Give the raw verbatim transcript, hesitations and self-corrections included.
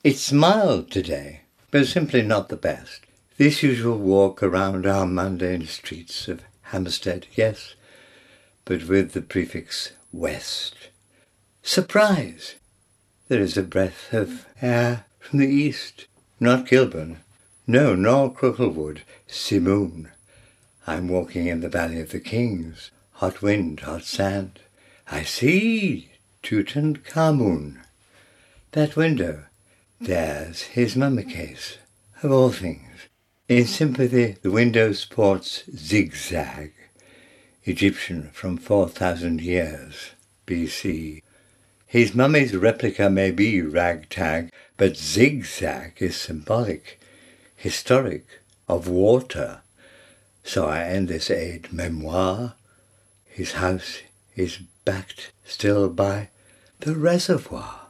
It's mild today, but simply not the best. This usual walk around our mundane streets of Hampstead, yes, but with the prefix West. Surprise! There is a breath of air from the east, not Kilburn, no, nor Crooklewood, Simoon. I'm walking in the Valley of the Kings, hot wind, hot sand. I see Tutankhamun. That window, there's his mummy case, of all things. In sympathy, the window sports zigzag, Egyptian from four thousand years B C. His mummy's replica may be ragtag, but zigzag is symbolic, historic, of water. So I end this aide memoire. His house is backed still by the reservoir.